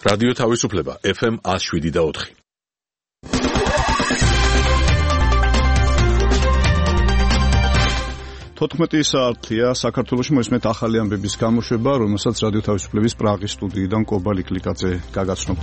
რადიო თავისუფლება FM 107.4. თოთხმეტი საათია საქართველოში მოისმენთ ახალი ამბების გამოშვება, რომელსაც რადიო თავისუფლების პრაღის სტუდიიდან კობალი კლიკაძე გაგაცნობ.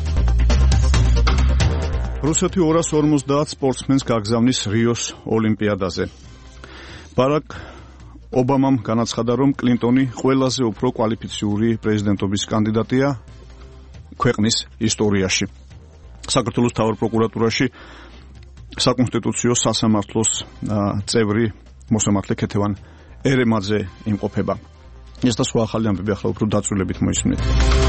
რუსეთი 250 სპორტსმენს გაგზავნის რიოს ოლიმპიადაზე. ბარაკ ობამამ განაცხადა, რომ კლინტონი ყველაზე უფრო კვალიფიციური პრეზიდენტობის კანდიდატია ქვეყნის ისტორიაში. საქართველოს მთავარ პროკურატურაში საკონსტიტუციო სასამართლოს წევრი მოსამართლე ქეთევან ერემაძე იმყოფება. ეს და სხვა ახალი ამბები ახლა უფრო დაწვრილებით მოისმენთ.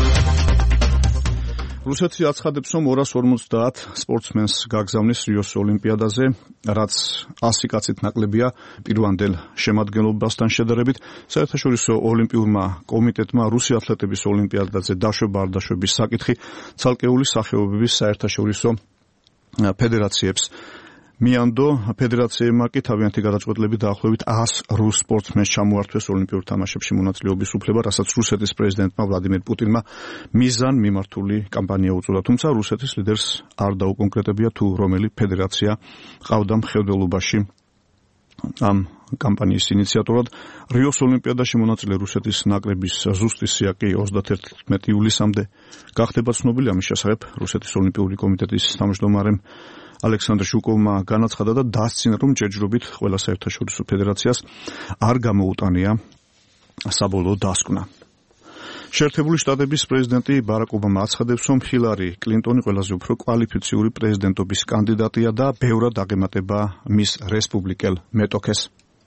რუსეთი აცხადებს, რომ 250 სპორტსმენს გაგზავნის რიოს ოლიმპიადაზე, რაც 100 კაცით ნაკლებია პირვანდელ შემადგენლობასთან შედარებით. საერთაშორისო ოლიმპიურმა კომიტეტმა რუსი ათლეტების ოლიმპიადაზე დაშვება არ დაშვების საკითხი ცალკეული სახეობების საერთაშორისო ფედერაციებს მიანდო. ფედერაციებმა კი თავიანთი გადაწყვეტილებით დაახლოებით 100 რუს სპორტსმენს ჩამოართვეს ოლიმპიურ თამაშებში მონაწილეობის უფლება, რასაც რუსეთის პრეზიდენტმა ვლადიმერ პუტინმა მიზან მიმართული კამპანია უწოდა. თუმცა რუსეთის ლიდერს არ დაუკონკრეტებია თუ რომელი ფედერაცია ყავდა მხედველობაში ამ კამპანიის ინიციატორად. რიოს ოლიმპიადაში მონაწილე რუსეთის ნაკრების ზუსტი სია კი 31 ივლისამდე გახდება ცნობილი. ამის შესახებ რუსეთის ოლიმპიური კომიტეტის თავმჯდომარემ ალექსანდრ ჟუკოვმა განაცხადა და დასცინა, რომ ჯერჯერობით ყველა საერთაშორისო ფედერაციას არ გამოუტანია საბოლოო დასკვნა. შეერთებული შტატების პრეზიდენტი ბარაკ ობამა აცხადებს, რომ ჰილარი კლინტონი ყველაზე უფრო კვალიფიციური პრეზიდენტობის კანდიდატია და ბევრად აღემატება მის რესპუბლიკელ მეტოქეს.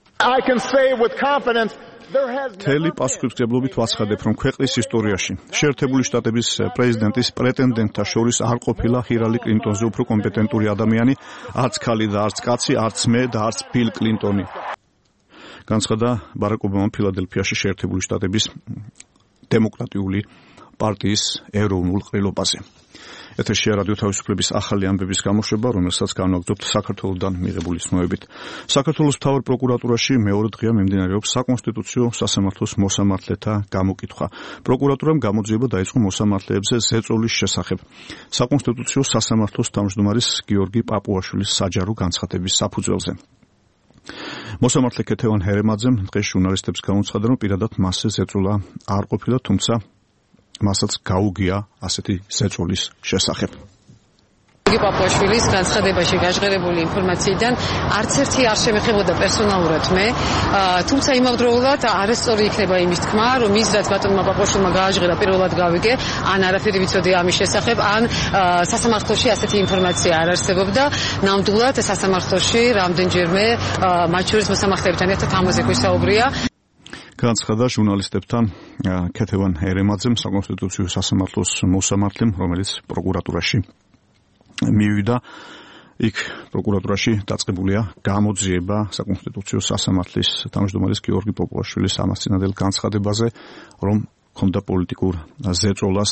თელი პასუხისმგებლობით ვაცხადებ, რომ ქვეყნის ისტორიაში შეერთებული შტატების პრეზიდენტის პრეტენდენტთა შორის არ ყოფილა ჰილარი კლინტონზე უფრო კომპეტენტური ადამიანი, არც ქალი და არც კაცი, არც მე და არც ბილ კლინტონი. განცხადა ბარაკ ობამამ ფილადელფიაში შეერთებული შტატების დემოკრატიული პარტიის ეროვნულ ყრილობაზე. ეთერშია რადიო თავისუფლების ახალი ამბების გამოშვება, რომელსაც განვაგრძობთ საქართველოსდან მიღებული ცნობებით. საქართველოს მთავარ პროკურატურაში მეორე დღეა მიმდინარეობს საკონსტიტუციო სასამართლოს მოსამართლეთა გამოკითხვა. პროკურატურამ გამოძიება დაიწყო მოსამართლეებზე ზეწოლის შესახებ. საკონსტიტუციო სასამართლოს თავმჯდომარის გიორგი პაპუაშვილის საჯარო განცხადების საფუძველზე. მოსამართლე ქეთევან ერემაძემ დღეს ჟურნალისტებს გამოცხადა, რომ პირადად მასზე ზეწოლა არ ყოფილა, თუმცა მასაც გაუგია ასეთი ზეწოლის შესახებ. პაპუაშვილის განცხადებაში გაჟღერებული ინფორმაციიდან არც ერთი არ შემეხებოდა პერსონალურად მე, თუმცა იმავდროულად არასწორი იქნება იმის თქმა, რომ ის რაც ბატონმა პაპუაშვილმა გააჟღერა პირველად გავიგე, ან არაფერი ვიცოდი ამის შესახებ, ან სასამართლოში ასეთი ინფორმაცია არ არსებობდა. ნამდვილად სასამართლოში რამდენჯერმე მათ შორის მოსამართლეებთან ერთად ამაზე გვისაუბრია. განაცხადა ჟურნალისტებთან ქეთევან ერემაძემ, საკონსტიტუციო სასამართლოს მოსამართლემ, რომელიც პროკურატურაში მივიდა. იქ პროკურატურაში დაწყებულია გამოძიება საკონსტიტუციო სასამართლის თავმჯდომარის გიორგი პაპუაშვილის ამას წინადელ განცხადებაზე, რომ ჰქონდა პოლიტიკურ ზეწოლას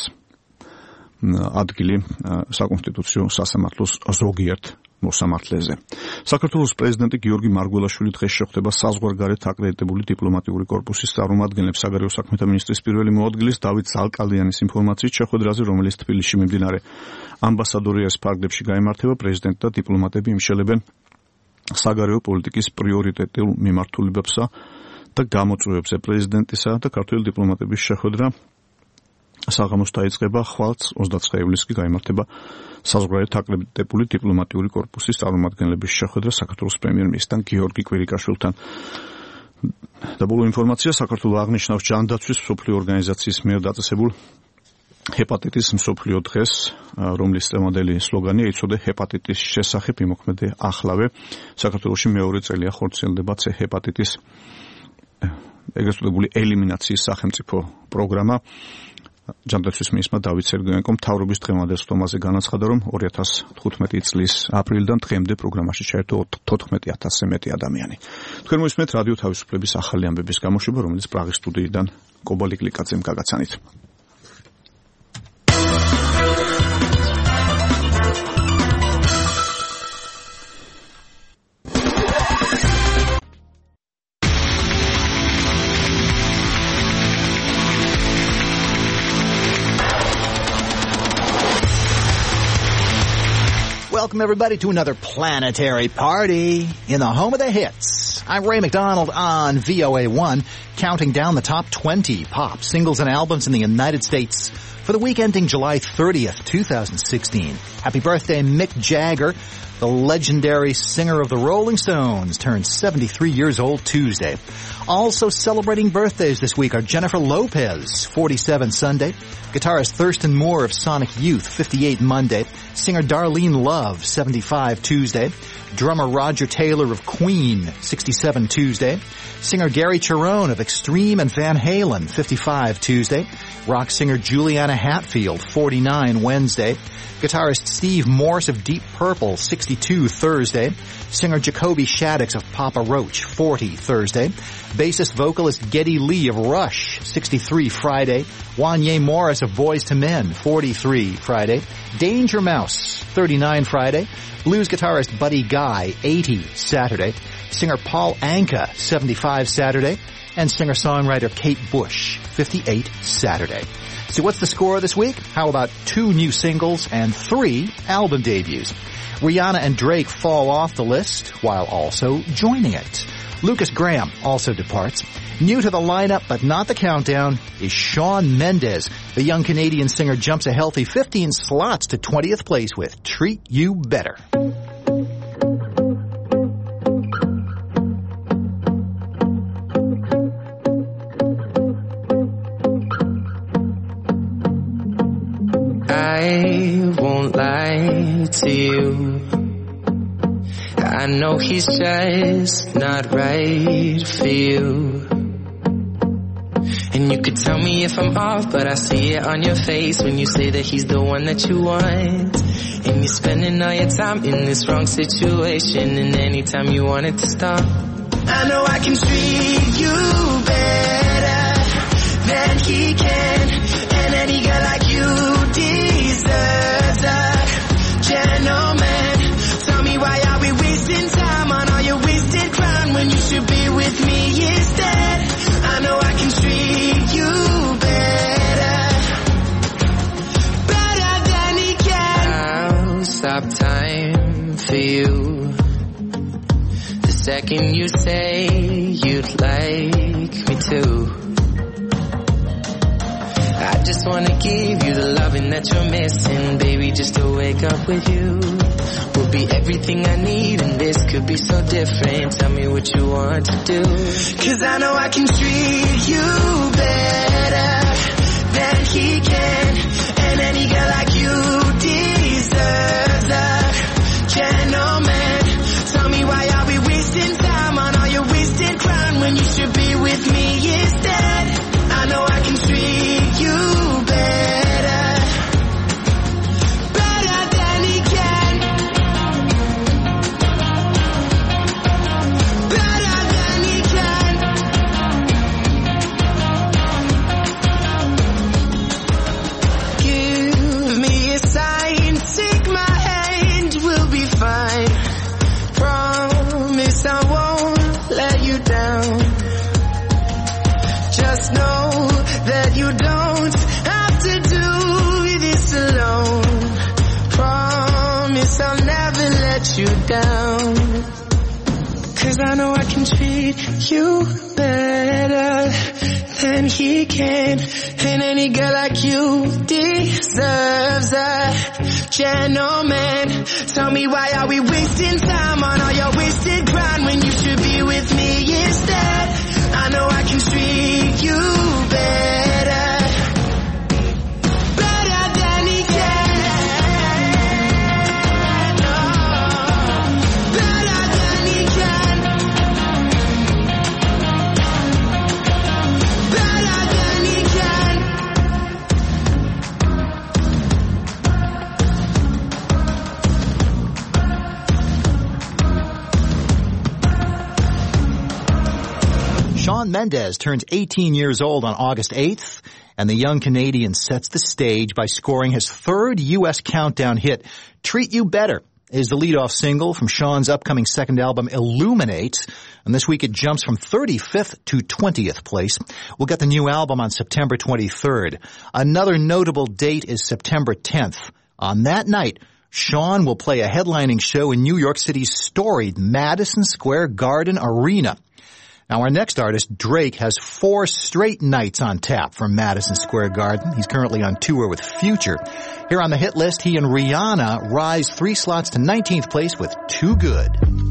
ადგილი საკონსტიტუციო სასამართლოს ზოგიერთ მოსამართლეზე. საქართველოს პრეზიდენტი გიორგი მარგველაშვილი დღეს შეხვდება საზღვარგარეთ აკრედიტებული დიპლომატიური კორპუსის წარმომადგენლებს. საგარეო საქმეთა მინისტრის პირველი მოადგილის დავით ზალკალიანის ინფორმაციით, შეხვედრაზე, რომელიც თბილისში მიმდინარე ამბასადორიას ფარგლებში გაიმართება, პრეზიდენტი და დიპლომატები იმშელებენ საგარეო პოლიტიკის პრიორიტეტულ მიმართულებებსა და გამოწვევებზე. პრეზიდენტისა და ქართველი დიპლომატების შეხვედრა საღამოს დაიწყება, ხვალს 29 ივლისს კი გაიმართება საზღვარგარეთ აკრედიტებული დიპლომატიური კორპუსის წარმომადგენლების შეხვედრა საქართველოს პრემიერ-მინისტრთან გიორგი კვირიკაშვილთან. და ბოლო ინფორმაცია, საქართველოს აღნიშნავს ჯანდაცვის მსოფლიო ორგანიზაციის მიერ დაწესებულ ჰეპატიტის მსოფლიო დღეს, რომლის თემადელი სლოგანია იცოდე ჰეპატიტის შესახებ იმოქმედე ახლავე. საქართველოში მეორე წელია ხორციელდება C ჰეპატიტის ეგრეთ წოდებული ელიმინაციის სახელმწიფო პროგრამა. ჯანდაცვის მინისტრმა დავით სერგეენკომ მთავრობის დღევანდელ სტომაზე განაცხადა, რომ 2015 წლის აპრილიდან დღემდე პროგრამაში ჩაერთო 14,000-ზე მეტი ადამიანი. თქვენ მოისმენთ რადიო თავისუფლების ახალი ამბების გამოშვება, რომელიც პრაღის სტუდიიდან კობალი კლიკაძემ გაგაცანით. Welcome, everybody, to another planetary party in the home of the hits. I'm Ray McDonald on VOA1, counting down the top 20 pop singles and albums in the United States for the week ending July 30th, 2016. Happy birthday, Mick Jagger. The legendary singer of the Rolling Stones turned 73 years old Tuesday. Also celebrating birthdays this week are Jennifer Lopez, 47 Sunday, guitarist Thurston Moore of Sonic Youth, 58 Monday, singer Darlene Love, 75 Tuesday, drummer Roger Taylor of Queen, 67 Tuesday, singer Gary Cherone of Extreme and Van Halen, 55 Tuesday, rock singer Juliana Hatfield, 49 Wednesday, guitarist Steve Morse of Deep Purple, 62 Thursday, singer Jacoby Shaddix of Papa Roach, 40 Thursday, bassist vocalist Geddy Lee of Rush, 63 Friday, Wanya Morris of Boyz II Men, 43 Friday, Danger Mouse, 39 Friday, blues guitarist Buddy Guy, 80 Saturday, singer Paul Anka, 75 Saturday, and singer-songwriter Kate Bush, 58 Saturday. So what's the score this week? How about 2 new singles and 3 album debuts? Rihanna and Drake fall off the list while also joining it. Lucas Graham also departs. New to the lineup but not the countdown is Shawn Mendes. The young Canadian singer jumps a healthy 15 slots to 20th place with Treat You Better. I won't lie to you. I know he's just not right for you. And you could tell me if I'm off, but I see it on your face when you say that he's the one that you want. And you're spending all your time in this wrong situation, and anytime you want it to stop, I know I can treat you better than he can. And any girl like you deserves a gentleman. Tell me why are we wasting time on all your wasted crown when you should be with me instead. I know I can treat you better than he can. I'll stop time for you the second you say you'd like me to. I just wanna give you the loving that you're missing, baby, just to wake up with you will be everything I need, and this could be so different. Tell me what you want to do, 'cause I know I can treat you better than he can. And any girl like you deserves a gentleman. Tell me why are we wasting time on all your wasted crown when you should be with me instead. I know I can treat you better than he can, better than he can. Give me a sign, take my hand, we'll be fine. Promise I won't let you down. Just know that you don't have to do this alone. Promise I'll never let you down. 'Cause I know I can treat you better than he can. And any girl like you deserves a gentleman. Tell me why are we wasting time on all your wasted ground when you should be with me instead. I know I can treat you better than he can. Oh, better than he can. Better than he can. Shawn Mendes turns 18 years old on August 8th, and the young Canadian sets the stage by scoring his 3rd U.S. countdown hit. Treat You Better is the leadoff single from Shawn's upcoming 2nd album, Illuminate, and this week it jumps from 35th to 20th place. We'll get the new album on September 23rd. Another notable date is September 10th. On that night, Sean will play a headlining show in New York City's storied Madison Square Garden Arena. Now, our next artist, Drake, has 4 straight nights on tap from Madison Square Garden. He's currently on tour with Future. Here on the hit list, he and Rihanna rise 3 slots to 19th place with Too Good.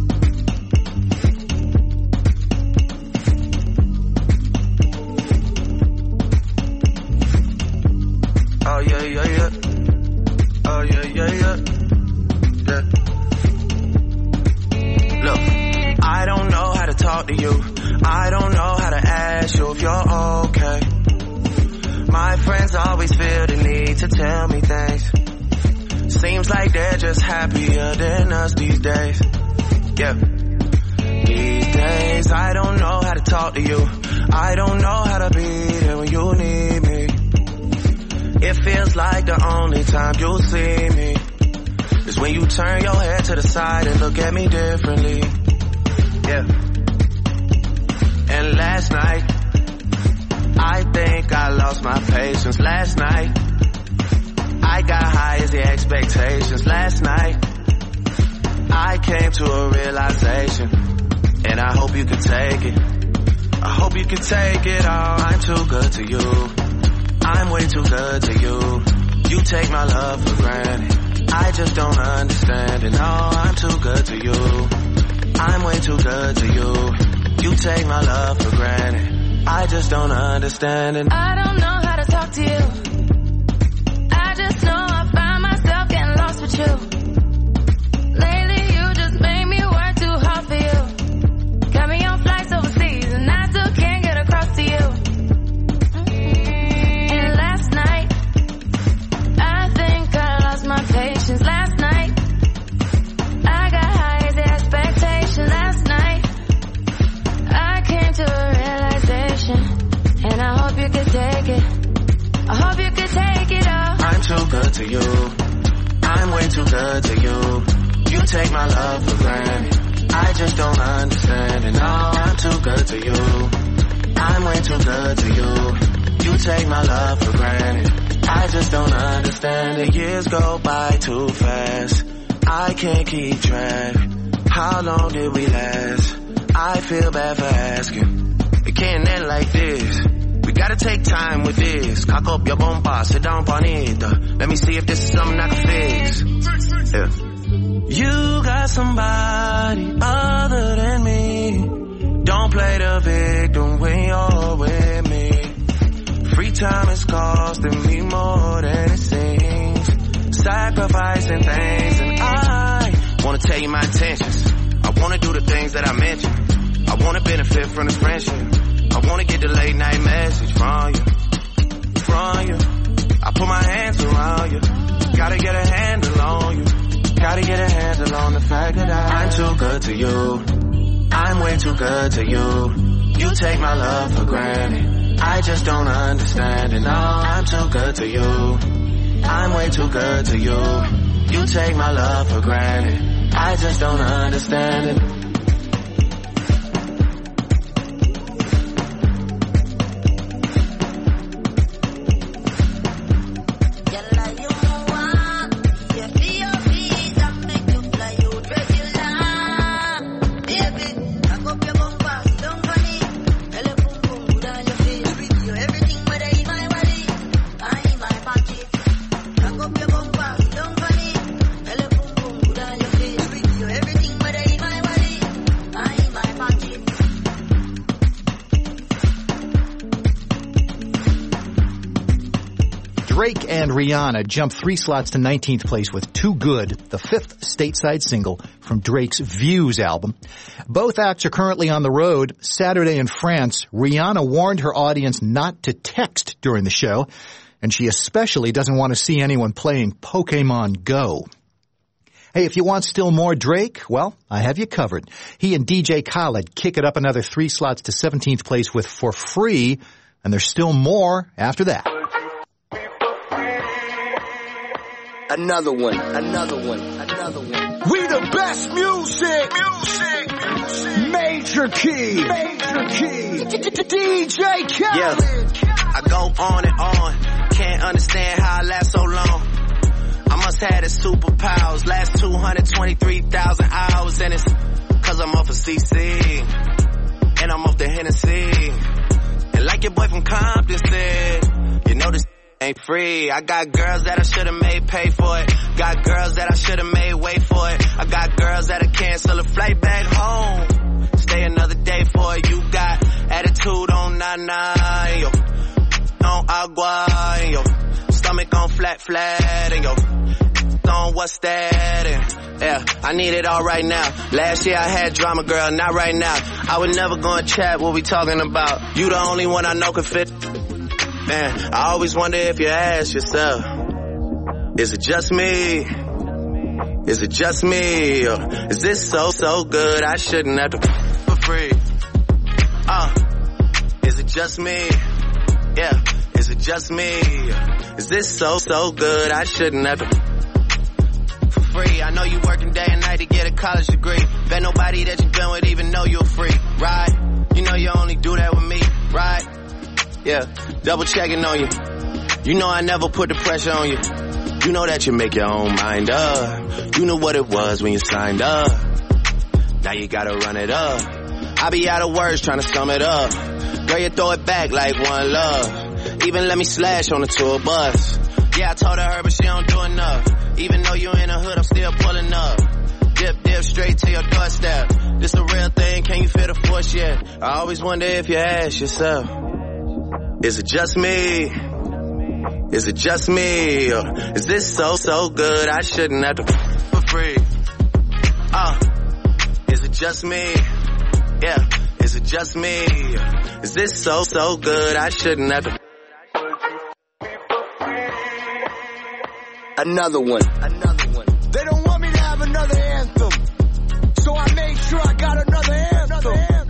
Oh, yeah, yeah, yeah. Oh, yeah, yeah, yeah. Yeah. Look, I don't know how to talk to you. I don't know how to ask you if you're okay. My friends always feel the need to tell me things. Seems like they're just happier than us these days. Yeah. These days, I don't know how to talk to you. I don't know how to be there when you need me. It feels like the only time you'll see me is when you turn your head to the side and look at me differently. Yeah. And last night, I think I lost my patience. Last night, I got high as the expectations. Last night, I came to a realization, and I hope you can take it. I hope you can take it all. I'm too good to you. I'm way too good to you. You take my love for granted. I just don't understand it. No, I'm too good to you. I'm way too good to you. You take my love for granted. I just don't understand it. I don't know how to talk to you. I just know I find myself getting lost with you. Lately you just made me work too hard for you. Got me on flights overseas and I still can't get across to you. And last night, I think I lost my patience. Last night, I got high as the expectation. Last night, I came to a realization, and I hope you could take it. I hope you could take it all. I'm too good to you. I'm way too good to you. You take my love for granted. I just don't understand it. No, I'm too good to you. I'm way too good to you. You take my love for granted. I just don't understand it. Years go by too fast. I can't keep track. How long did we last? I feel bad for asking. It can't end like this. We gotta take time with this. Cock up your bomba, sit down bonita. Let me see if this is something I can fix. Yeah. You got somebody other than me. Don't play the victim when you're with me. Free time is costing me more than it seems. Sacrificing things, and I wanna tell you my intentions. I wanna do the things that I mentioned. I wanna benefit from this friendship. I wanna get the late night message from you. I put my hands around you. Gotta get a handle on you. Gotta get a handle on the fact that I'm too good to you. I'm way too good to you. You take my love for granted. I just don't understand it. No, I'm too good to you. I'm way too good to you. You take my love for granted. I just don't understand it. Drake and Rihanna jumped 3 slots to 19th place with Too Good, the 5th stateside single from Drake's Views album. Both acts are currently on the road. Saturday in France, Rihanna warned her audience not to text during the show, and she especially doesn't want to see anyone playing Pokemon Go. Hey, if you want still more Drake, well, I have you covered. He and DJ Khaled kick it up another 3 slots to 17th place with For Free, and there's still more after that. Another one. We the best music. Major key. DJ Khaled. Yeah, I go on and on. Can't understand how I last so long. I must had its superpowers. Last 223,000 hours, and it's cause I'm off of CC, and I'm off the Hennessy. And like your boy from Compton said, you know this ain't free. I got girls that I should've made pay for it. Got girls that I should've made wait for it. I got girls that'll cancel a flight back home, stay another day for it. You got attitude on nana, yo, on agua, and yo, stomach on flat, and yo, on what's that, and yeah, I need it all right now. Last year I had drama, girl, not right now. I would never go and chat, what we talking about? You the only one I know can fit. Man, I always wonder if you ask yourself, is it just me? Is it just me? Or is this so good I shouldn't have to for free? Is it just me? Yeah, is it just me? Is this so good I shouldn't have to for free? I know you working day and night to get a college degree. Bet nobody that you've been with even know you're free, right? You know you only do that with me, right? Yeah, double checking on you. You know I never put the pressure on you. You know that you make your own mind up. You knew what it was when you signed up. Now you gotta run it up. I be out of words trying to sum it up. Girl, you throw it back like one love. Even let me slash on the tour bus. Yeah, I told her, but she don't do enough. Even though you in the hood, I'm still pulling up. Dip straight to your doorstep. This a real thing, can you feel the force yet? I always wonder if you ask yourself, is it just me? Is it just me? Or is this so good I shouldn't have to for free? Is it just me? Yeah, is it just me? Is this so good I shouldn't have to? Another one. They don't want me to have another anthem, so I made sure I got another anthem.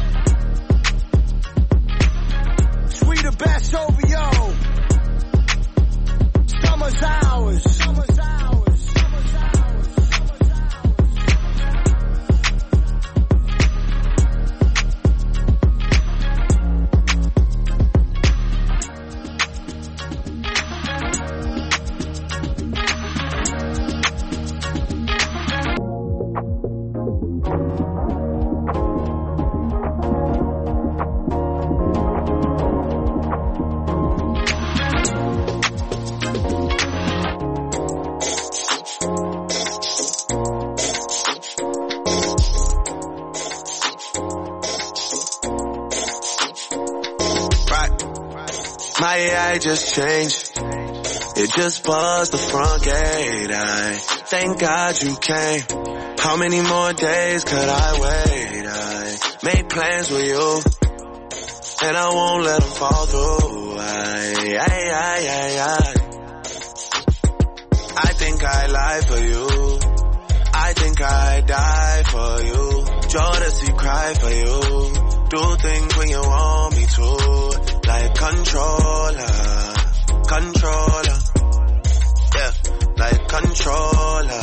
Sweeter Bass OVO. Summer's ours. My AI just changed. It just buzzed the front gate. I thank God you came. How many more days could I wait? I made plans with you, and I won't let them fall through. I think I lie for you. I think I die for you. Jodeci cry for you. Do things when you want me to. Like controller. Yeah, like controller.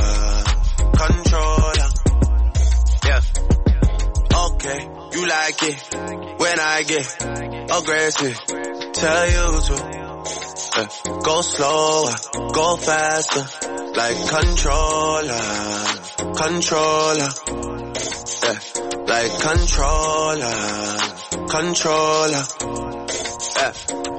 Yeah. Okay, you like it when I get aggressive. Tell you to go slower, go faster. Like controller. Yeah, like controller. Yeah.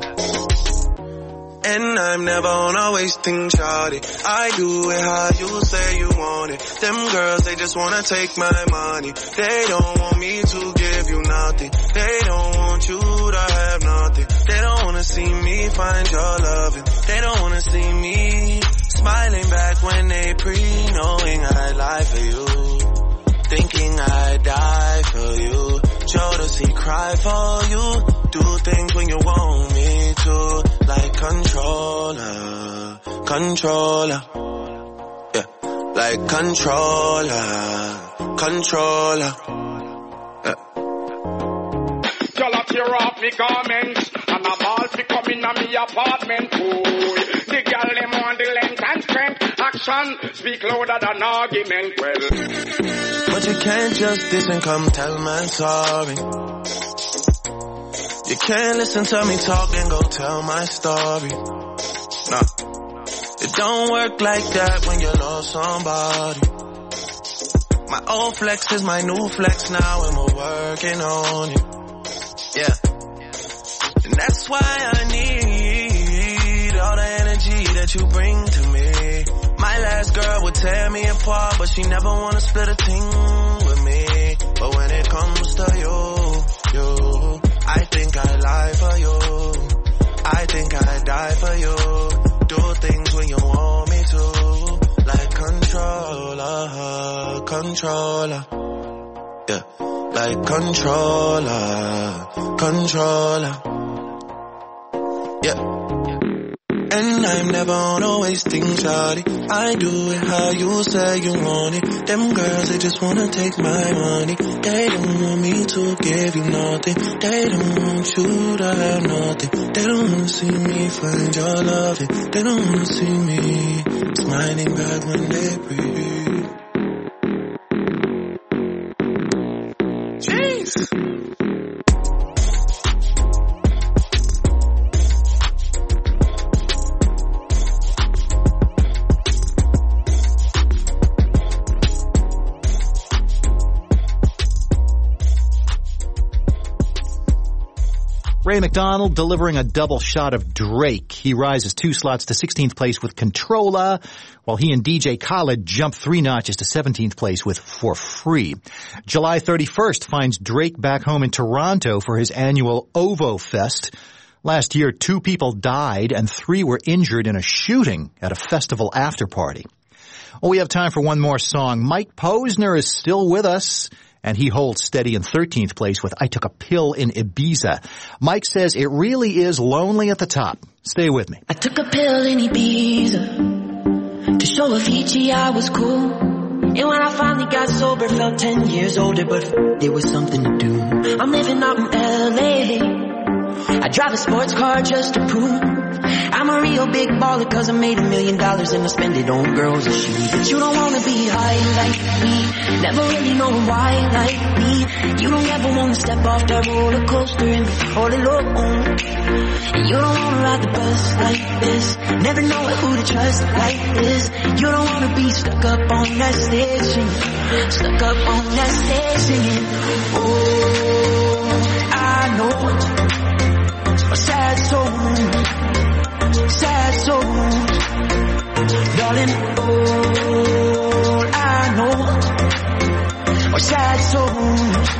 And I'm never on a wasting shawty. I do it how you say you want it. Them girls, they just wanna take my money. They don't want me to give you nothing. They don't want you to have nothing. They don't wanna see me find your loving. They don't wanna see me smiling back when they knowing I lie for you. Thinking I die for you. Jodeci cry for you. Do things when you want me to. Like controller. Yeah, like controller. Yeah. Y'all tear off me garments, and I'm all fi come in me apartment. Boy, the girl them on the length and strength. Action speak louder than argument. Well, but you can't just diss and come tell me sorry. You can't listen to me talk and go tell my story. Nah, it don't work like that when you love somebody. My old flex is my new flex now and we're working on it. Yeah. And that's why I need all the energy that you bring to me. My last girl would tear me apart, but she never wanna split a thing with me. But when it comes to you, I think I lie for you. I think I die for you. Do things when you want me to. Like controller. Yeah, like controller. Yeah. And I'm never on a wasting shawty. I do it how you say you want it. Them girls, they just wanna take my money. They don't want me to give you nothing. They don't want you to have nothing. They don't wanna see me find your loving. They don't wanna see me smiling back when they breathe. Jeez. Ray McDonald delivering a double shot of Drake. He rises 2 slots to 16th place with Controlla, while he and DJ Khaled jump 3 notches to 17th place with For Free. July 31st finds Drake back home in Toronto for his annual OVO Fest. Last year, 2 people died and 3 were injured in a shooting at a festival after party. Well, we have time for one more song. Mike Posner is still with us, and he holds steady in 13th place with I Took a Pill in Ibiza. Mike says it really is lonely at the top. Stay with me. I took a pill in Ibiza to show Avicii I was cool. And when I finally got sober, felt 10 years older, but there was something to do. I'm living out in LA. I drive a sports car just to prove I'm a real big baller, cause I made $1 million and I spend it on girls and shoes. But you don't wanna be high like me, never really know why like me. You don't ever wanna step off that roller coaster and be all alone. And you don't wanna ride the bus like this, never know who to trust like this. You don't wanna be stuck up on that stage singing, stuck up on that stage singing. Oh, I know a sad soul, darling, all I know are sad souls.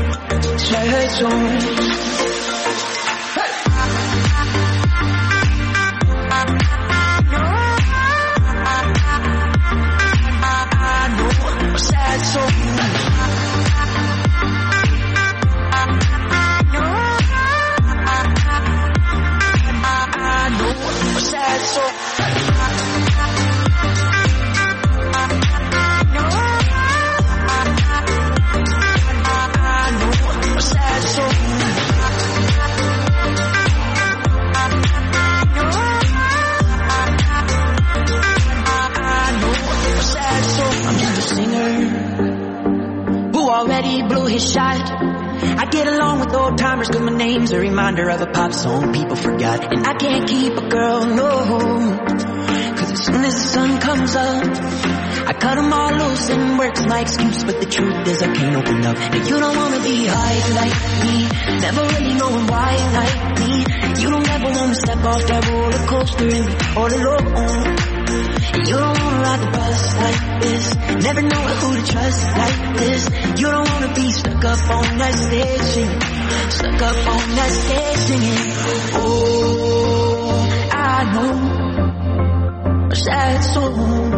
I get along with old timers cause my name's a reminder of a pop song people forgot. And I can't keep a girl, no, cause as soon as the sun comes up I cut them all loose and work's my excuse. But the truth is I can't open up. And you don't wanna be high like me, never really knowing why like me. You don't ever wanna step off that roller coaster and be all alone. And you don't wanna ride the bus like this, never know who to trust like this. You don't wanna be stuck up on that stage singing, stuck up on that stage singing. Oh, I know a sad soul,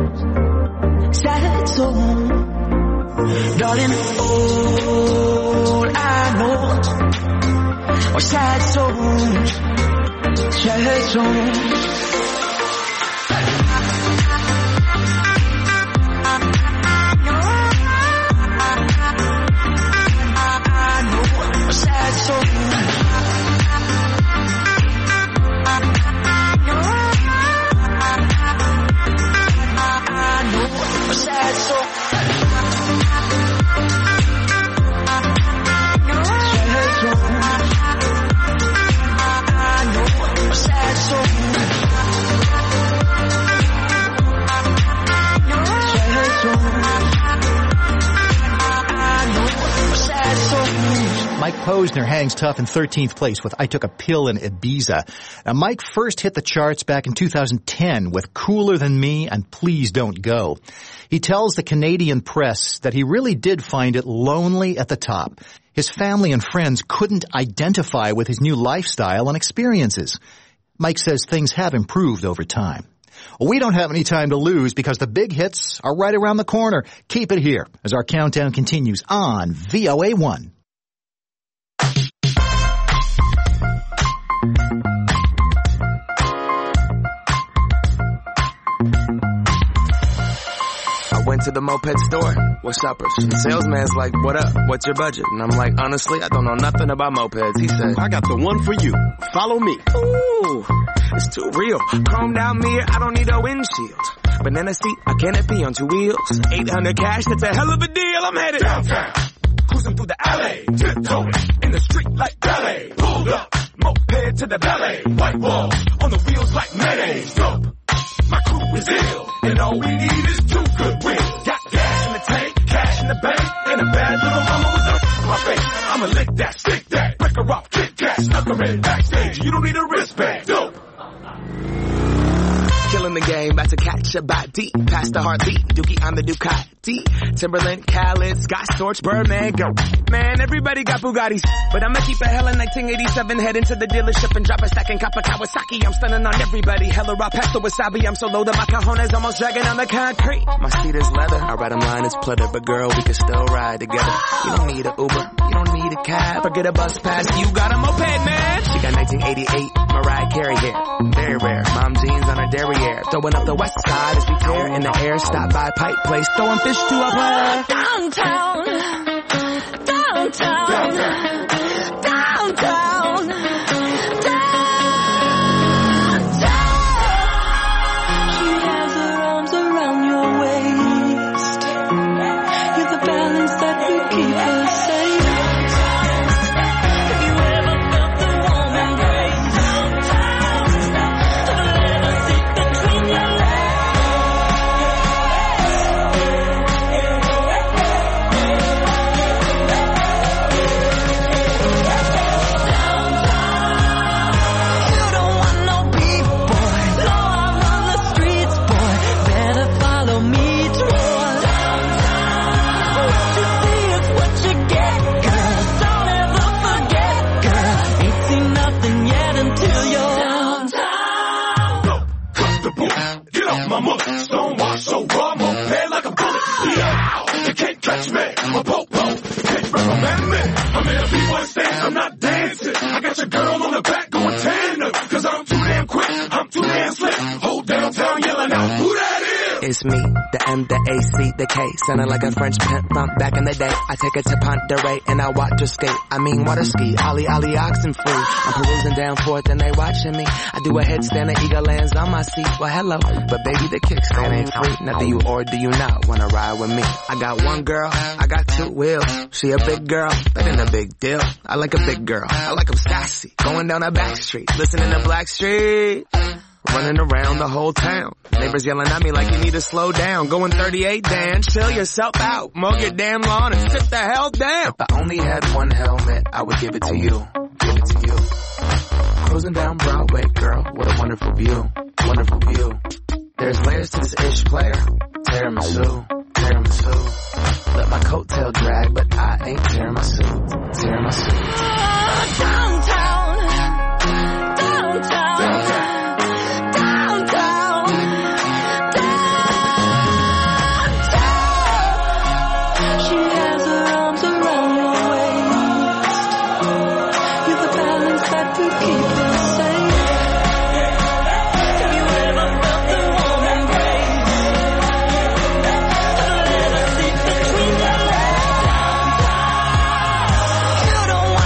darling. All I know are sad souls, sad souls. Mike Posner hangs tough in 13th place with I Took a Pill in Ibiza. Now, Mike first hit the charts back in 2010 with Cooler Than Me and Please Don't Go. He tells the Canadian press that he really did find it lonely at the top. His family and friends couldn't identify with his new lifestyle and experiences. Mike says things have improved over time. Well, we don't have any time to lose because the big hits are right around the corner. Keep it here as our countdown continues on VOA1. I went to the moped store. What's uppers? The salesman's like, what up? What's your budget? And I'm like, honestly, I don't know nothing about mopeds. He said, I got the one for you. Follow me. Ooh, it's too real. Chrome down mirror, I don't need a windshield. Banana seat, a canopy on two wheels. 800 cash, that's a hell of a deal. I'm headed downtown. Cruising through the alley. Tiptoeing in the street like ballet. Pulled up, moped to the ballet. White walls on the wheels like mayonnaise. Dope. My crew is ill, and all we need is two good wheels. Got gas in the tank, cash in the bank, and a bad little mama with a my face. I'ma lick that, stick that, break her off, kick cash, stuck her in backstage. You don't need a wristband, dope. Killing the game, about to catch a body. Past the heartbeat, Dookie on the Ducati. Timberland, Khaled, Scott Storch, Birdman, go. Man, everybody got Bugattis. But I'ma keep a hella 1987, head into the dealership and drop a stack and cop a Kawasaki. I'm stunning on everybody, hella raw pasta wasabi. I'm so low that my cajones almost dragging on the concrete. My seat is leather, I ride them line is pleather. But girl, we can still ride together. You don't need an Uber, you don't need a cab. Or get a bus pass, you got a moped, man. She got 1988, Mariah Carey hair. Very rare, mom jeans on her derriere. Throwing up the west side as we tear in the air. Stop by Pipe Place, throwing fish to a player. Downtown, downtown, downtown, downtown. She has her arms around your waist. You're the balance that will keep her safe. Have you ever felt the warm embrace? Between your Stonewash so raw, moped like a bullet. Yeah, you can't catch me. I'm a popo. Can't recommend me. I'm in a B-boy stance. I'm not dancing. I got your girl on the back going tandem. Cause I'm too damn quick. I'm too damn slick. Whole downtown yelling out, who that is? It's me, the M, the AC, the K. Sounding like a French pimp bump back in the day. I take it to Ponderay and I watch her skate. I mean water ski, ollie, oxen free. I'm perusing down Fourth and they watching me. I do a headstand and eagle lands on my seat. Well, hello, but baby, the kickstand ain't free. Now do you or do you not wanna ride with me? I got one girl, I got two wheels. She a big girl, that ain't a big deal. I like a big girl, I like 'em sassy. Going down a back street, listening to Blackstreet. Running around the whole town. Neighbors yelling at me like you need to slow down. Going 38, Dan, chill yourself out. Mow your damn lawn and sit the hell down. If I only had one helmet, I would give it to you. Give it to you. Cruising down Broadway, girl, what a wonderful view. Wonderful view. There's layers to this ish player. Tiramisu, tiramisu. Let my coattail drag, but I ain't tiramisu. Tiramisu. Downtown, downtown, downtown. You don't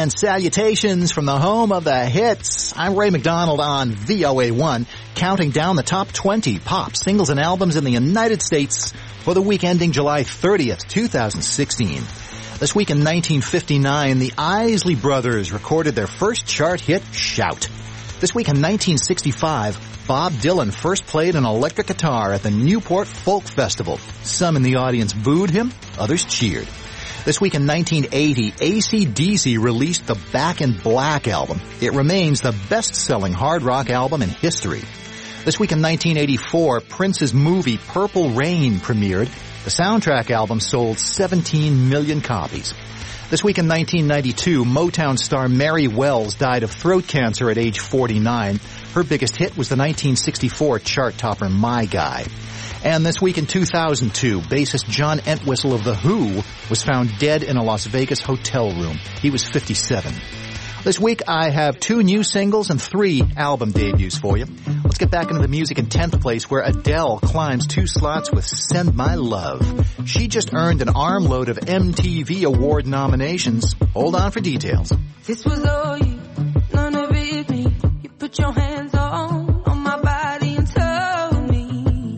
and salutations from the home of the hits. I'm Ray McDonald on VOA1, counting down the top 20 pop singles and albums in the United States for the week ending July 30th, 2016. This week in 1959, the Isley Brothers recorded their first chart hit, Shout. This week in 1965, Bob Dylan first played an electric guitar at the Newport Folk Festival. Some in the audience booed him, others cheered. This week in 1980, AC/DC released the Back in Black album. It remains the best-selling hard rock album in history. This week in 1984, Prince's movie Purple Rain premiered. The soundtrack album sold 17 million copies. This week in 1992, Motown star Mary Wells died of throat cancer at age 49. Her biggest hit was the 1964 chart topper My Guy. And this week in 2002, bassist John Entwistle of The Who was found dead in a Las Vegas hotel room. He was 57. This week, I have 2 new singles and 3 album debuts for you. Let's get back into the music in 10th place, where Adele climbs 2 slots with Send My Love. She just earned an armload of MTV Award nominations. Hold on for details. This was all you, none of it me. You put your hands on my body and told me.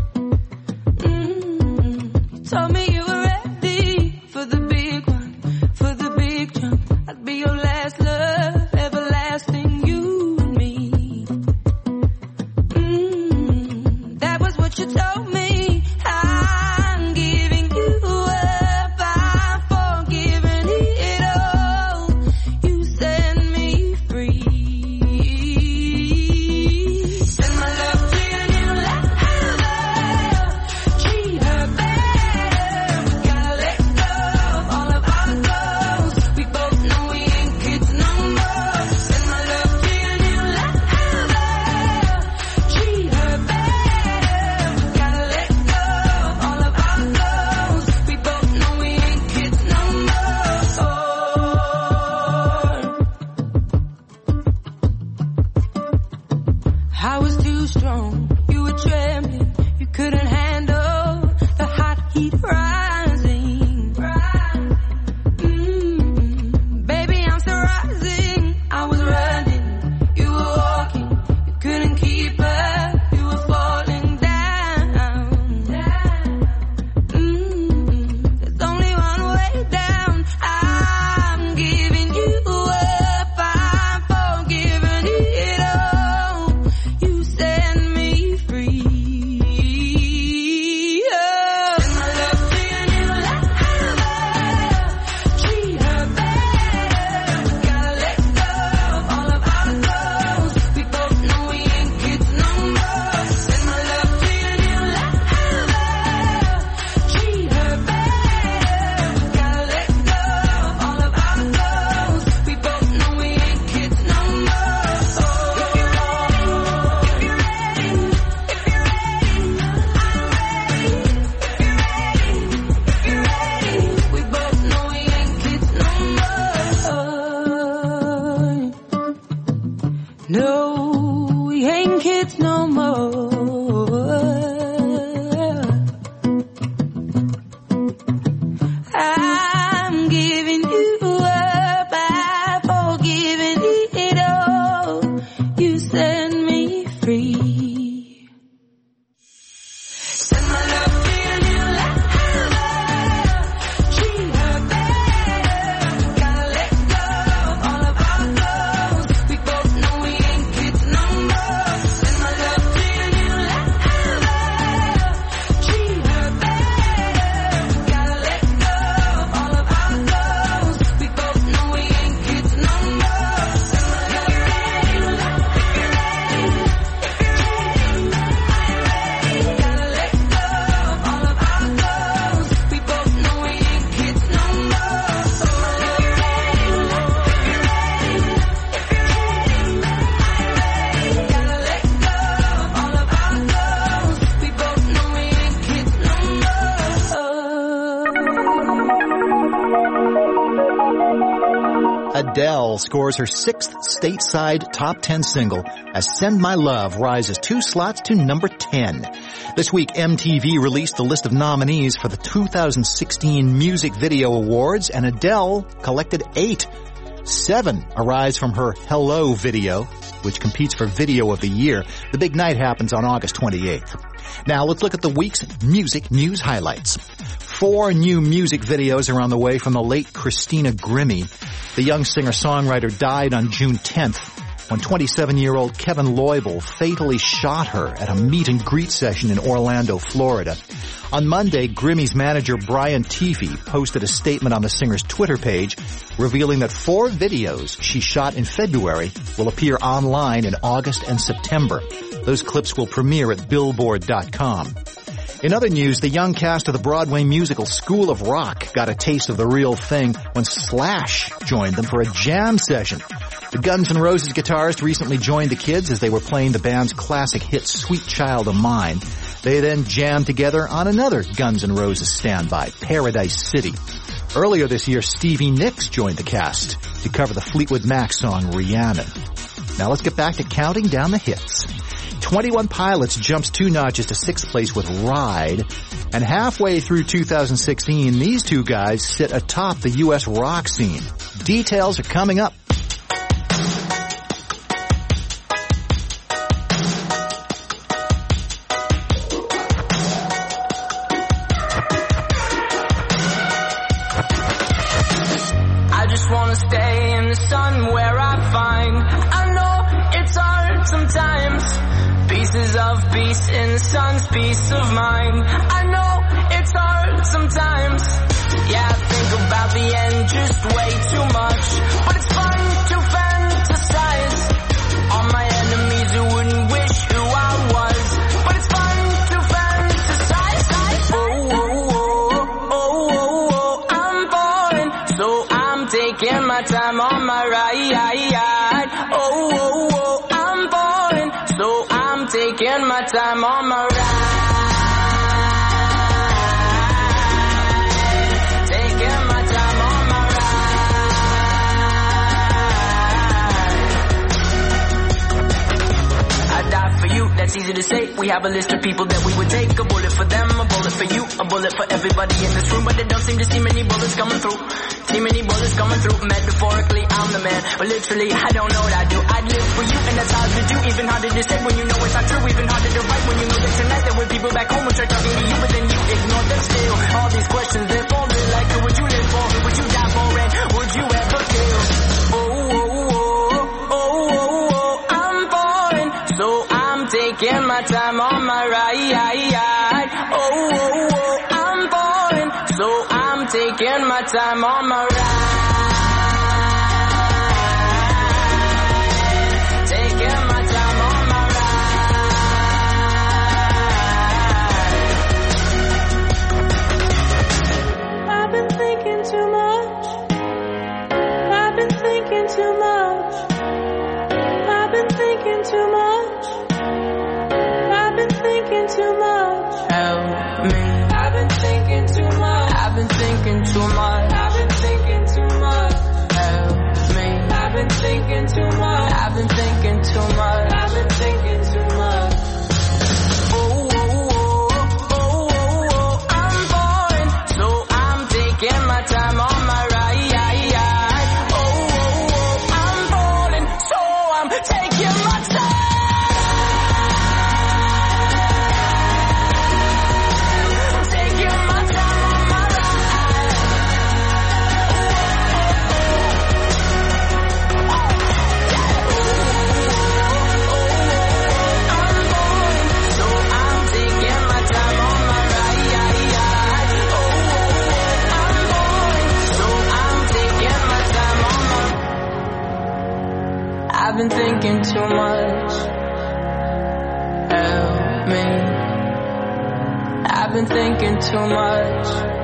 You told me you were ready for the big one, for the big jump. I'd be your last love, everlasting, you and me. That was what you told me. I'm giving you up, I'm forgiving it all. You set me free. Send my love to your new lover. Treat her better. We gotta let go of all of our goals. We both know we ain't kids no more. Send my love to your new lover. Treat her better. We gotta let go of all of our goals. We both know we ain't kids no more. I was too strong, you were trembling, you couldn't handle the hot heat rising. Baby, I'm still rising, I was running, you were walking, you couldn't keep up, you were falling down. There's only one way down, I'm giving you up, I'm forgiving it all. You set me free. Send my love to your new lover. Treat her better. We gotta let go of all of our goals. We both know we ain't kids no more. Send my love to your new lover. Treat her better. We gotta let go of all of our goals. We both know we ain't kids no more. If you're ready, if you're ready, if you're ready, we both know we ain't kids no more. No, we ain't kids no more. I'm giving you up, I'm forgiving it all. You set me free. Send my love to your new lover. Treat her better. We gotta let go of all of our goals. We both know we ain't kids no more. Send my love to your new lover. Treat her better. We gotta let go of all of our goals. We both know we ain't kids no more. Send my love if you're ready, if you're ready, gotta let go of all of our goals. We both know we ain't kids no more. Send my love if you're ready, if you're ready, gotta let go of all of our goals. We both know we ain't kids no more. Adele scores her 6th stateside top 10 single as Send My Love rises 2 slots to number 10. This week, MTV released a list of nominees for the 2016 Music Video Awards, and Adele collected 8. 7 arise from her Hello video, which competes for Video of the Year. The big night happens on August 28th. Now let's look at the week's music news highlights. 4 new music videos are on the way from the late Christina Grimmie. The young singer-songwriter died on June 10th when 27-year-old Kevin Loibl fatally shot her at a meet-and-greet session in Orlando, Florida. On Monday, Grimmie's manager Brian Teefy posted a statement on the singer's Twitter page revealing that 4 videos she shot in February will appear online in August and September. Those clips will premiere at Billboard.com. In other news, the young cast of the Broadway musical School of Rock got a taste of the real thing when Slash joined them for a jam session. The Guns N' Roses guitarist recently joined the kids as they were playing the band's classic hit Sweet Child of Mine. They then jammed together on another Guns N' Roses standby, Paradise City. Earlier this year, Stevie Nicks joined the cast to cover the Fleetwood Mac song Rhiannon. Now let's get back to counting down the hits. 21 Pilots jumps 2 notches to 6th place with Ride. And halfway through 2016, these 2 guys sit atop the U.S. rock scene. Details are coming up. I just wanna stay in the sun where I find I know it's hard sometimes. Pieces of peace in the sun's peace of mind. I know it's hard sometimes. Yeah, I think about the end just way too much. But it's fun to fantasize on my enemies who wouldn't wish who I was. But it's fun to fantasize. Oh, oh, oh, oh, oh, oh, I'm falling, so I'm taking my time on my ride. Oh, oh, oh, I'm falling, so I'm taking my time on my ride. Taking my time on my ride. I die for you, that's easy to say. We have a list of people that we would take. A bullet for them, a bullet for you, a bullet for everybody in this room. But there don't seem to see many bullets coming through. See many bullets coming through. Metaphorically, I'm the man, but literally, I don't know what I do. I'd live for you, and that's hard to do. Even harder to say when you know it's not true. Even harder to write when you know that tonight there were people back home who tried talking to you, but then you ignore them still. All these questions, they're for real. Like, who would you live for? Who would you die for? And would you ever kill? Oh, oh, oh, oh, oh, oh, I'm falling, so I'm taking my time on my ride. Oh, oh, oh, I'm falling, so I'm taking my time on my ride. Taking my time on my ride. I've been thinking too much. I've been thinking too much. I've been thinking too much. I've been thinking too much. Help me. I've been thinking too much. I've been thinking too much. I've been thinking too much. Help me. I've been thinking too much. I've been thinking too much. I've been thinking too much. Oh, oh, oh, oh, oh, oh, I'm falling, so I'm taking my time on my ride. Oh, oh, oh, I'm falling, so I'm taking my time. Taking my time on my ride. I've been thinking too much. Help me. I've been thinking too much.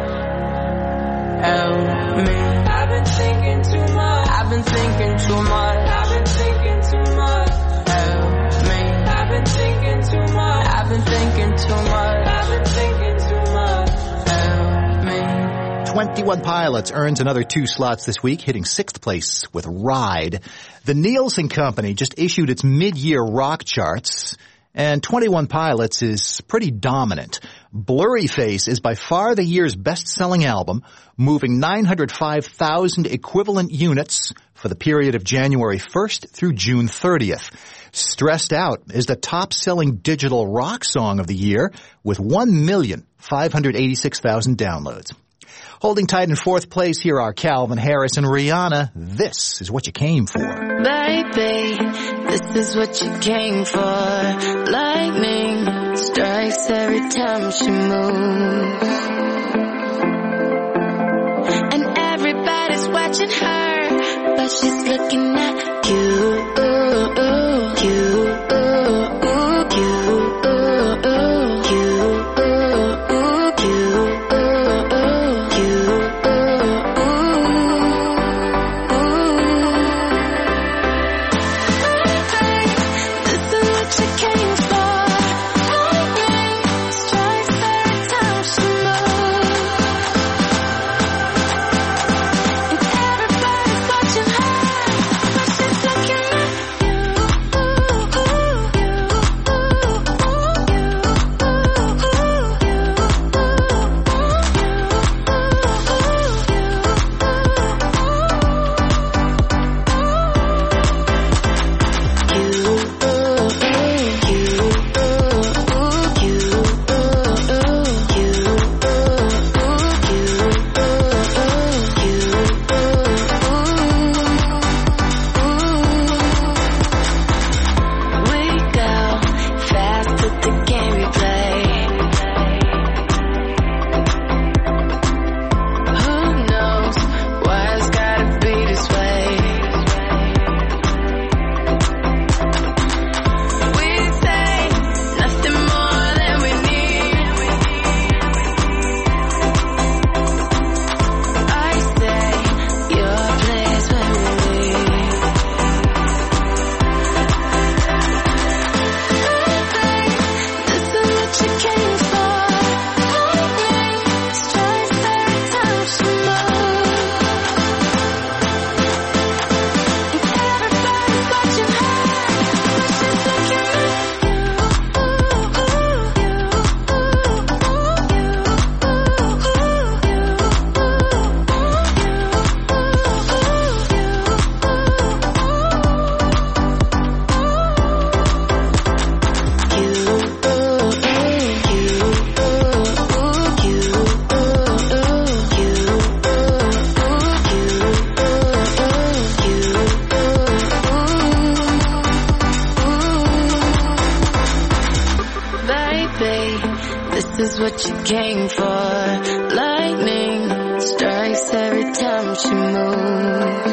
Help me. I've been thinking too much. I've been thinking too much. I've been thinking too much. Help me. I've been thinking too much. I've been thinking too much. I've been thinking too much. Help me. 21 Pilots earns another 2 slots this week, hitting 6th place with Ride. The Nielsen Company just issued its mid-year rock charts, and 21 Pilots is pretty dominant. Blurry Face is by far the year's best-selling album, moving 905,000 equivalent units for the period of January 1st through June 30th. Stressed Out is the top-selling digital rock song of the year with 1,586,000 downloads. Holding tight in fourth place, here are Calvin Harris and Rihanna. This is what you came for. Baby, this is what you came for. Lightning strikes every time she moves. And everybody's watching her, but she's looking at you. Came for lightning strikes every time she moves.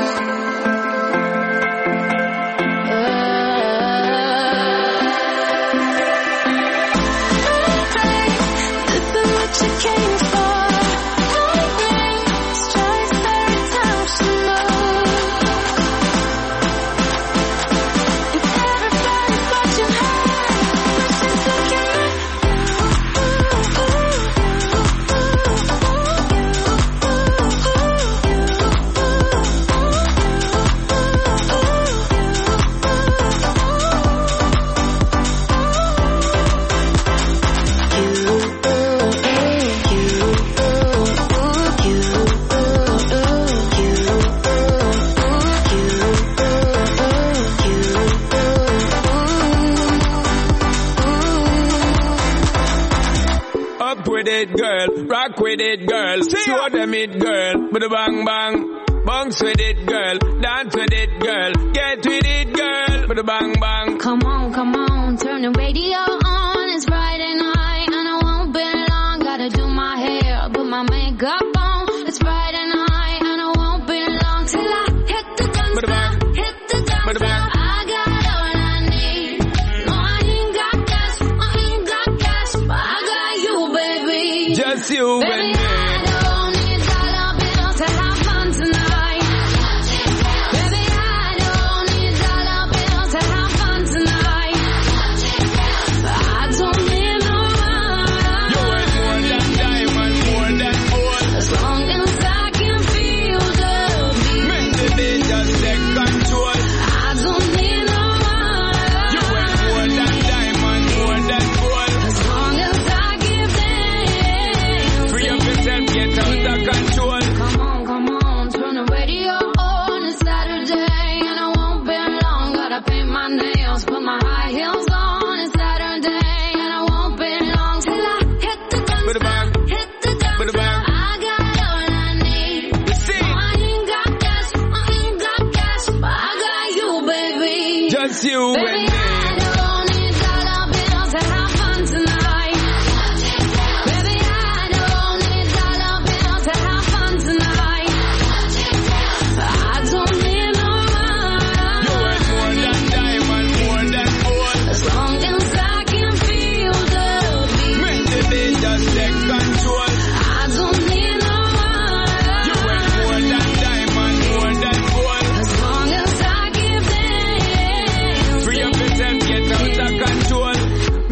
Rock with it, girl. Show them it, girl. With a bang bang. Bounce with it, girl. Dance with it, girl. Get with it, girl. With a bang bang. Come on, turn the radio on. It's Friday night and I won't be long. Gotta do my hair, put my makeup on. It's Friday night and I won't be long till I hit the dance floor. Hit the dance floor. I got all I need. No, I ain't got gas, but I got you, baby. Just you, baby.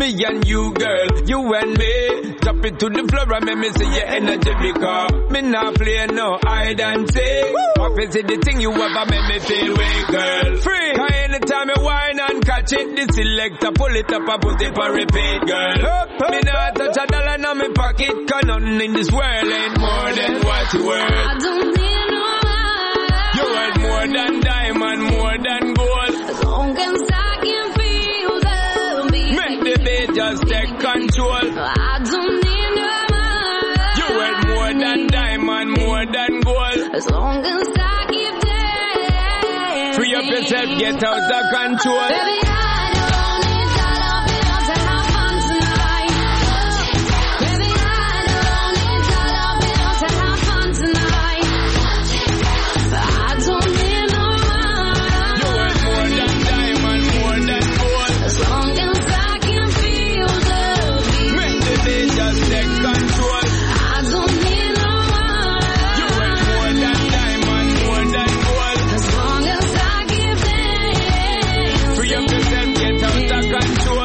me and you, girl, you and me. Drop it to the floor and make me see your energy because me not play no hide and seek. Obviously the thing you ever make me feel way, girl. Free. Cause anytime you whine and catch it, the selector pull it up and put it for repeat, girl. Me not touch a dollar in my pocket, cause nothing in this world ain't more than what you worth. I don't need no man. You worth more than diamond, more than gold. As long as I can feel the beat. Make the beat just take control. I don't need no man. You worth more than diamond, more than gold. As long as I keep dancing. Free up yourself, get out of control. Baby, I don't need dollar bills to have fun tonight. Baby, I don't need dollar bills to have fun tonight. I don't need no man. You worth more than diamond, more than gold. As long as I can feel the beat. Make the beat just take control. I don't need no man. You worth more than diamond, more than gold. As long as I keep dancing. Free up yourself, get out of control.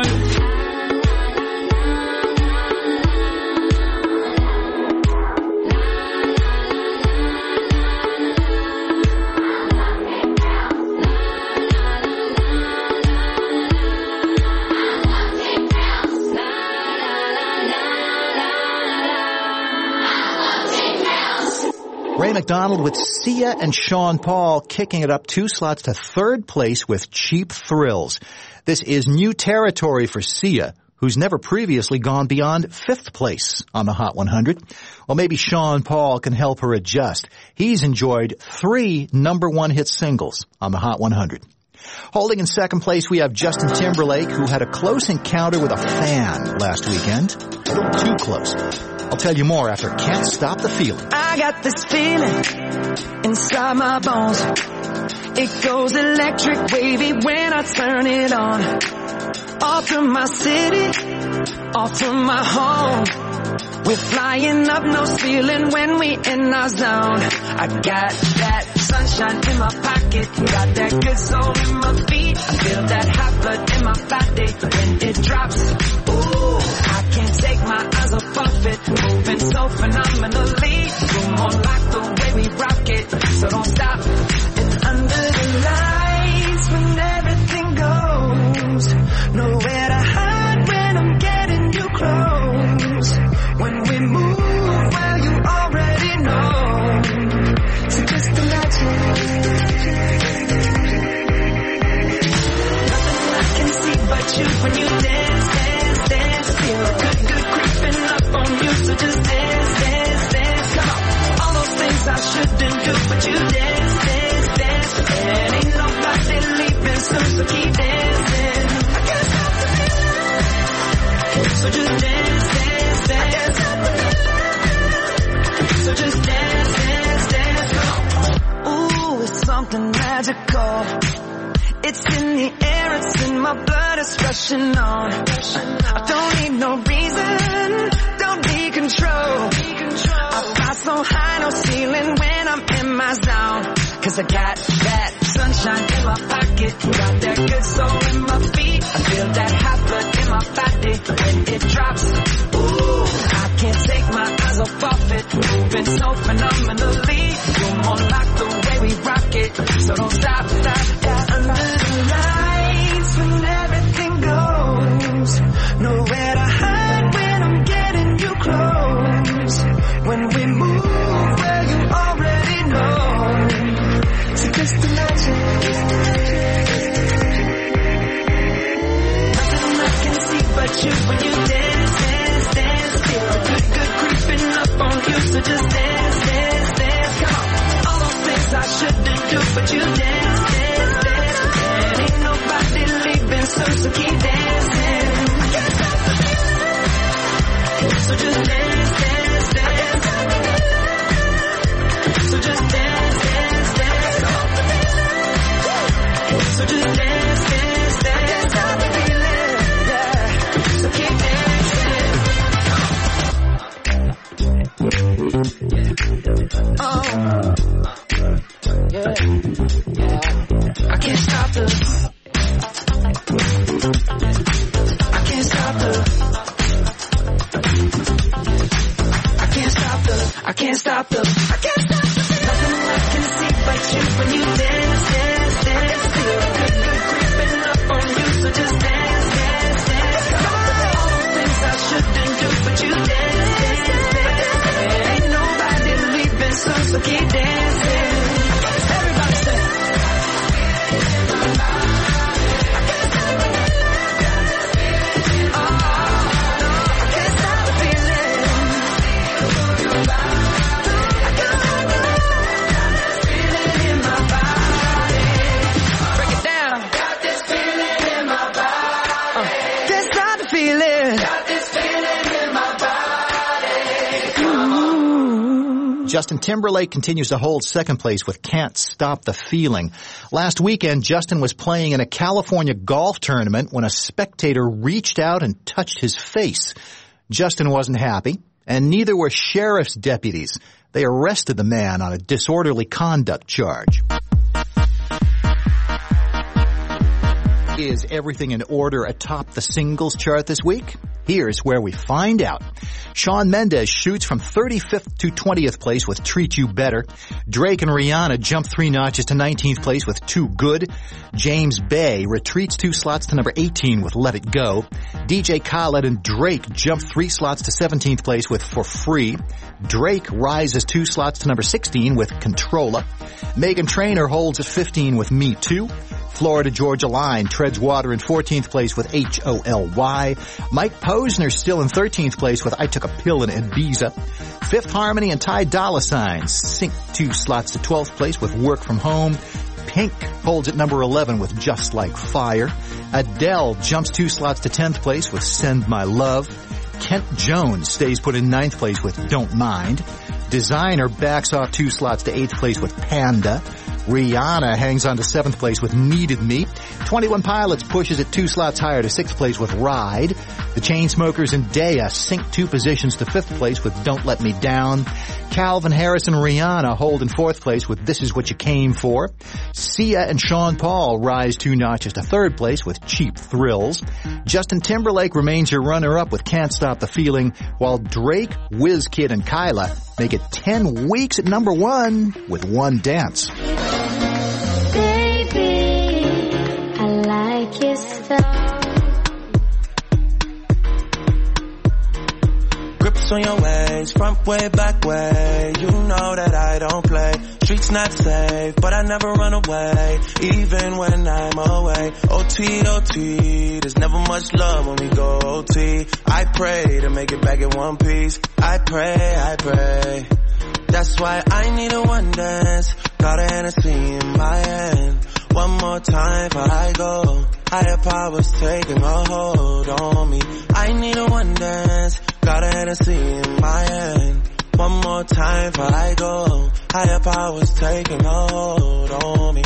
Ray McDonald with Sia and Sean Paul kicking it up 2 slots to 3rd place with Cheap Thrills. This is new territory for Sia, who's never previously gone beyond 5th place on the Hot 100. Well, maybe Sean Paul can help her adjust. He's enjoyed 3 number 1 hit singles on the Hot 100. Holding in 2nd place, we have Justin Timberlake, who had a close encounter with a fan last weekend. A little too close. I'll tell you more after Can't Stop the Feeling. I got this feeling inside my bones. It goes electric wavy when I turn it on. Off from my city, off from my home. We're flying up, no ceiling when we in our zone. I got that sunshine in my pocket, got that good soul in my feet. I feel that hot blood in my body when it drops. Ooh, I can't take my eyes off of it, moving so phenomenally. You're more like the way we rock it, so don't stop. And under the lights when everything goes, nowhere to hide when I'm getting you close. When we move, well, you already know. So just imagine. Nothing I can see but you when you dance, dance, dance. Feel good, good creeping up on you. So just dance, dance, dance. Come on. All those things I shouldn't do, but you dance, dance, dance. And ain't nobody leaving soon, so keep dancing. I can't stop the feeling. So just dance, dance, dance. So just dance, dance, dance. Ooh, it's something magical. It's in the air, it's in my blood, it's rushing on. I don't need no reason, don't need control. I fly so high, no ceiling when I'm in my zone. Cause I got that sunshine in my pocket, got that good soul in my feet. I feel that hot blood in my body when it drops. Ooh, I can't take my eyes off of it, moving so phenomenally. You're more like the way we rock it, so don't stop, stop, stop. Under the lights when everything goes, nowhere to hide when I'm getting you close. When we move, well, you already know. So just imagine. Nothing I can see but you when you dance, dance, dance. Feel good, good creeping up on you. So just dance, dance, dance. Come on. All those things I shouldn't do, but you dance, dance, dance. And ain't nobody leaving soon, so keep dancing. I can't stop the feeling. So just dance, dance, dance. So just dance, dance, dance. So just dance, dance, dance. I can't stop the feeling. Yeah. So keep dancing. feeling. Got this feeling in my body. Justin Timberlake continues to hold second place with Can't Stop the Feeling. Last weekend, Justin was playing in a California golf tournament when a spectator reached out and touched his face. Justin wasn't happy, and neither were sheriff's deputies. They arrested the man on a disorderly conduct charge. Is everything in order atop the singles chart this week? Here's where we find out. Shawn Mendes shoots from 35th to 20th place with Treat You Better. Drake and Rihanna jump 3 notches to 19th place with Too Good. James Bay retreats 2 slots to number 18 with Let It Go. DJ Khaled and Drake jump 3 slots to 17th place with For Free. Drake rises 2 slots to number 16 with Controlla. Meghan Trainor holds at 15 with Me Too. Florida Georgia Line treads water in 14th place with Holy. Mike Posner still in 13th place with I Took a Pill in Ibiza. Fifth Harmony and Ty Dolla $ign sink 2 slots to 12th place with Work From Home. Pink holds at number 11 with Just Like Fire. Adele jumps 2 slots to 10th place with Send My Love. Kent Jones stays put in 9th place with Don't Mind. Designer backs off 2 slots to 8th place with Panda. Rihanna hangs on to 7th place with Needed Me. 21 Pilots pushes it 2 slots higher to 6th place with Ride. The Chainsmokers and Daya sink 2 positions to 5th place with Don't Let Me Down. Calvin Harris and Rihanna hold in 4th place with This Is What You Came For. Sia and Sean Paul rise 2 notches to 3rd place with Cheap Thrills. Justin Timberlake remains your runner-up with Can't Stop the Feeling, while Drake, WizKid, and Kyla make it 10 weeks at number 1 with One Dance. Baby, I like your style. Grips on your waist, front way, back way. You know that I don't play. Streets not safe, but I never run away, even when I'm away. OT, OT, there's never much love when we go OT. I pray to make it back in one piece. I pray. That's why I need a one dance. Got a Hennessy in my hand. One more time before I go. Higher powers taking a hold on me. I need a one dance. Got a Hennessy in my hand. One more time before I go. Higher powers taking a hold on me.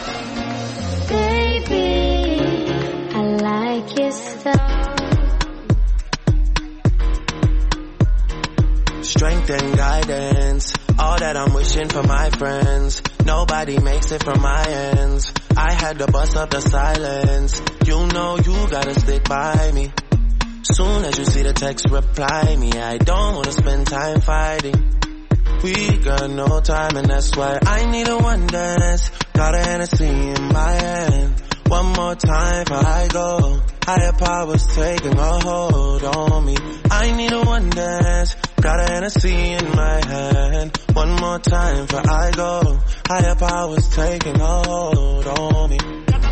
Baby, I like your style. Strength and guidance, all that I'm wishing for my friends. Nobody makes it from my ends. I had to bust up the silence. You know you gotta stick by me. Soon as you see the text, reply me. I don't wanna spend time fighting. We got no time and that's why I need a one dance. Got a Hennessy in my hand. One more time before I go. Higher powers taking a hold on me. I need a one dance. Got a Hennessy in my hand. One more time before I go. Higher powers taking a hold on me.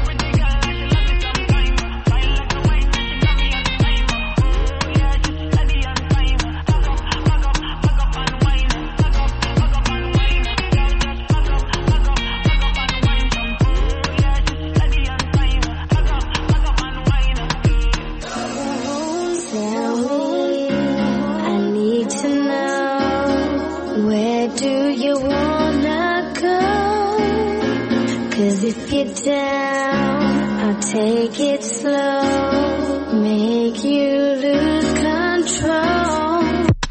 If you're down, I'll take it slow, make you lose control.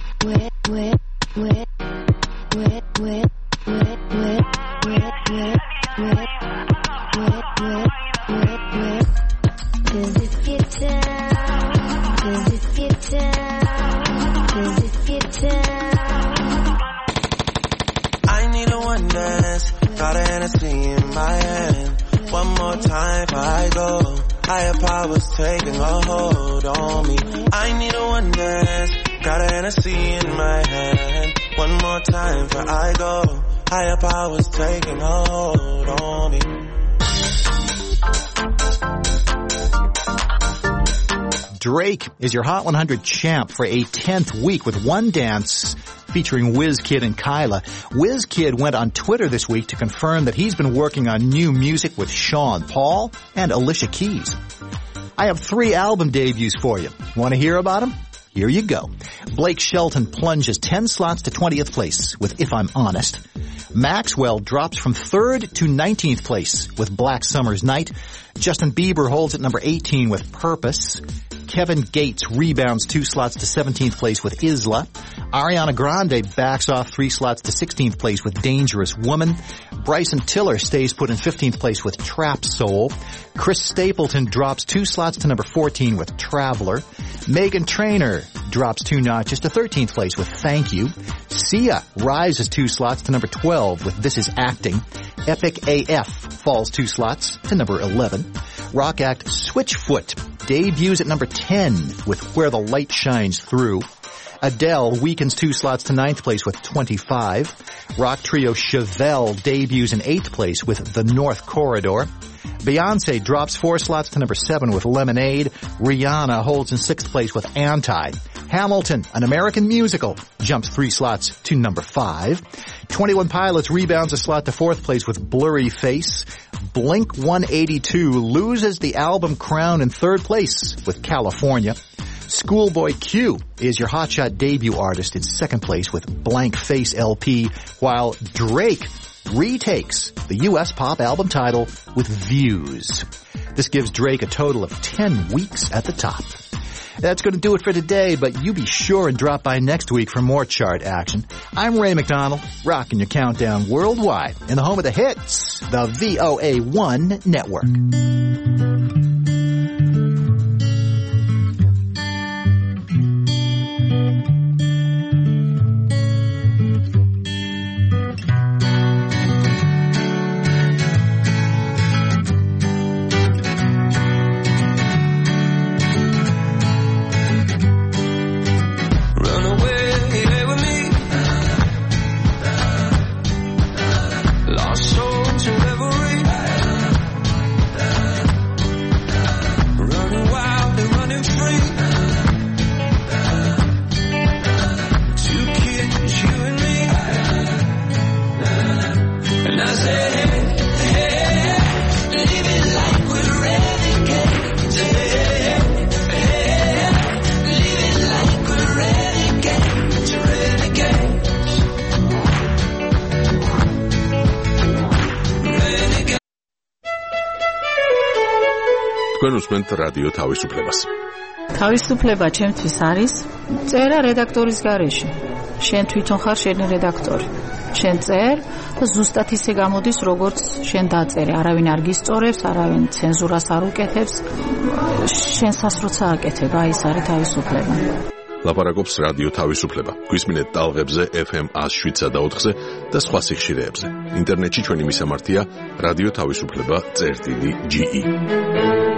Cause if you're down, I need a one dance. Got a Hennessy in my hand. One more time before I go. Higher powers taking a hold on me. I need a one dance. Got a Hennessy in my hand. One more time before I go. Higher powers taking a hold on me. Drake is your Hot 100 champ for a 10th week with One Dance featuring WizKid and Kyla. WizKid went on Twitter this week to confirm that he's been working on new music with Sean Paul and Alicia Keys. I have 3 album debuts for you. Want to hear about them? Here you go. Blake Shelton plunges 10 slots to 20th place with If I'm Honest. Maxwell drops from 3rd to 19th place with Black Summer's Night. Justin Bieber holds at number 18 with Purpose. Kevin Gates rebounds 2 slots to 17th place with Isla. Ariana Grande backs off 3 slots to 16th place with Dangerous Woman. Bryson Tiller stays put in 15th place with Trap Soul. Chris Stapleton drops 2 slots to number 14 with Traveler. Meghan Trainor drops 2 notches to 13th place with Thank You. Sia rises 2 slots to number 12 with This Is Acting. Epic AF falls 2 slots to number 11. Rock act Switchfoot debuts at number 10 with Where the Light Shines Through. Adele weakens 2 slots to 9th place with 25. Rock trio Chevelle debuts in 8th place with The North Corridor. Beyonce drops 4 slots to number 7 with Lemonade. Rihanna holds in 6th place with Anti. Hamilton, An American Musical, jumps 3 slots to number 5. 21 Pilots rebounds a slot to 4th place with Blurry Face. Blink 182 loses the album crown in 3rd place with California. Schoolboy Q is your hotshot debut artist in 2nd place with Blank Face LP, while Drake retakes the U.S. pop album title with Views. This gives Drake a total of 10 weeks at the top. That's going to do it for today, but you be sure and drop by next week for more chart action. I'm Ray McDonald, rocking your countdown worldwide in the home of the hits, the VOA1 Network. თქვენ უსმენთ რადიო თავისუფლებას. თავისუფლება ჩემთვის არის წერა რედაქტორის გარეშე. შენ თვითონ ხარ შენი რედაქტორი. შენ წერ და ზუსტად ისე გამოდის, როგორც შენ დაწერე. არავინ არ გისწორებს, არავინ ცენზურას არ უკეთებს. შენ სასროცა აკეთებ, აი ეს არის თავისუფლება. ლაპარაკობს რადიო თავისუფლება. გვისმინეთ ტალღებზე FM 107.4-ზე და სხვა სიხშირეებზე. ინტერნეტში ჩვენი მისამართია რადიო თავისუფლება.ge